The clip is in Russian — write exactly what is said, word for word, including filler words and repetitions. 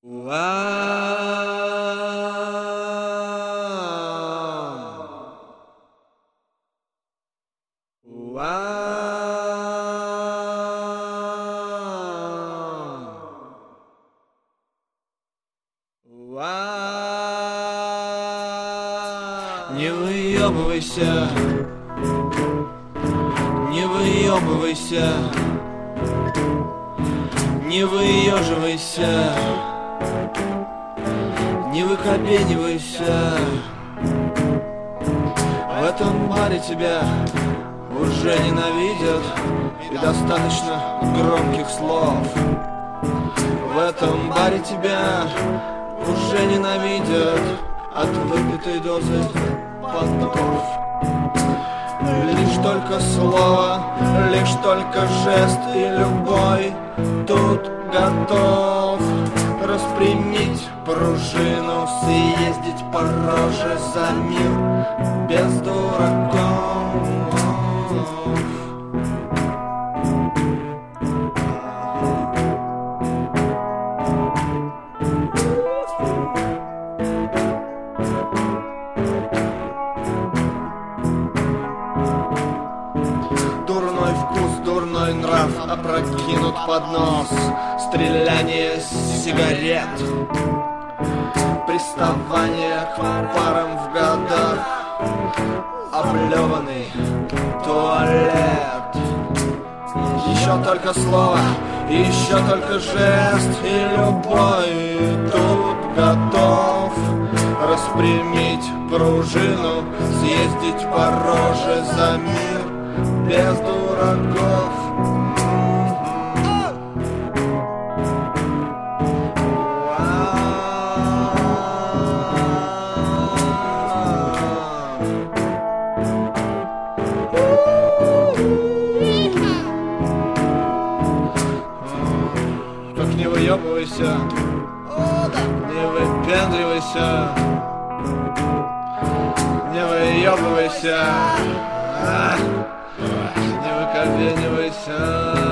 Не выебывайся, не выебывайся, не выеживайся, не выкобенивайся. В этом баре тебя уже ненавидят, и достаточно громких слов. В этом баре тебя уже ненавидят от выпитой дозы понтов. Лишь только слово, лишь только жест, и любой тут готов распрямить пружину, съездить по роже за мир без дураков. Дурной вкус, дурной нрав, опрокинут под нос, стреляние сигарет, приставание к парам в годах, облеванный туалет. Еще только слово, еще только жест, и любой тут готов распрямить пружину, съездить по роже за мир без дураков. Так не выебывайся, не выпендривайся, не выебывайся, не выкобенивайся.